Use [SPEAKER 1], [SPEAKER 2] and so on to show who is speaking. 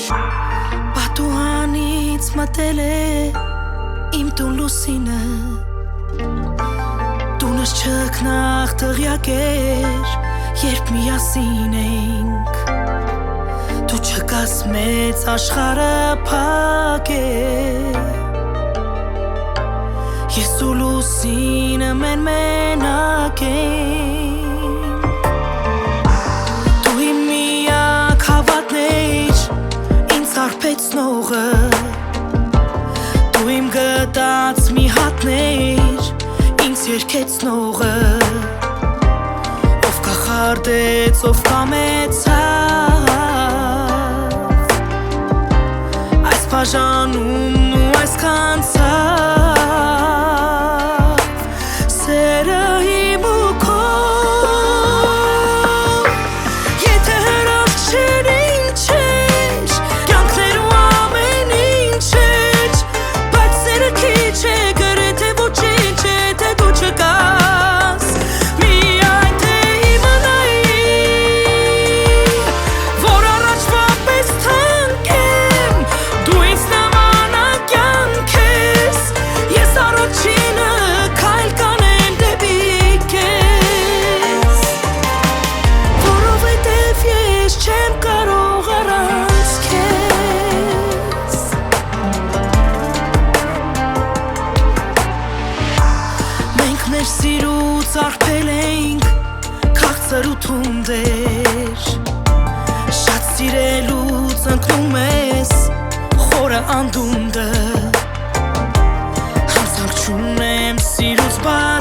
[SPEAKER 1] Պատուհանից մտել է իմ տուն լուսինը, տունս չքնաղ տղյակ էր, երբ միասին էինք, դու չկաս մեծ աշխարհը փակ է, ես ու լուսինը մենակ էինք, դու իմ միակ հավատն էիր, ինձ հարբեցնողը, դու իմ գտած մի հատն էիր, ինձ երգեցնողը, ով կախարդեց, ով կամեցավ, այս բաժանումն ու այս կանցավ, սերը իմ ու քո, եթե հրաշք չէր ինչ էր, կյանքներ ու ամեն ինչ էր, բայց սերը քիչ է, գրեթե ոչինչ է, թե դու չկաս, միայն թե իմանայի, որ առաջվա պես թանկ եմ, դու ինձ նմանակ կյանք ես, ես առաջինը քայլ կանեմ դեպի քեզ, որովհետև ես չեմ կարող առանց քեզ, մենք մեր սիրուց արբել էինք, քաղցր ու թունդեր, շատ սիրելուց ընկնում ես խորը անդունդը, հանցանք չունեմ սիրուց